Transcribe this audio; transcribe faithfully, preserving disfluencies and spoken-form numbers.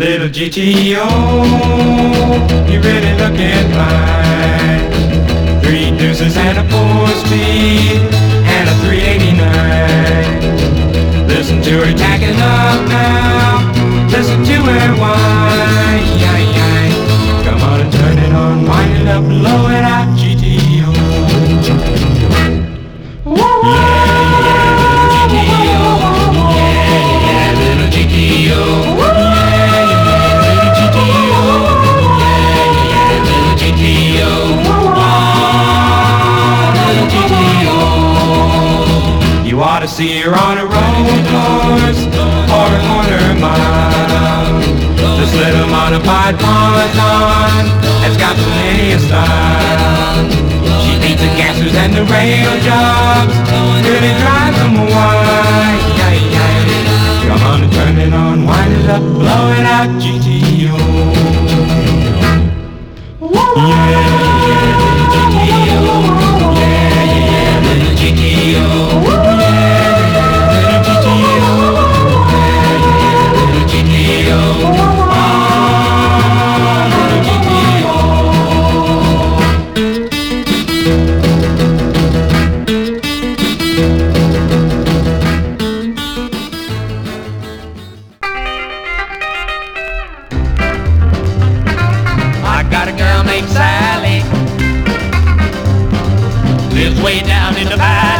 Little G T O, you really looking fine. Three deuces and a four-speed and a three eighty-nine. Listen to her tacking up now, listen to her whine. Come on and turn it on, wind it up, blow it out, G T O. Yeah, yeah, little G T O. Yeah, yeah, little G T O. You ought to see her on a road course or a quarter mile. This little modified ponton has got plenty of style. She beats the gassers and the rail jobs, really drives them wild. Come on and turn it on, wind it up, blow it out, G T O. Yeah, yeah, little G T O. Yeah, yeah, little G T O. Got a girl named Sally, lives way down in the valley.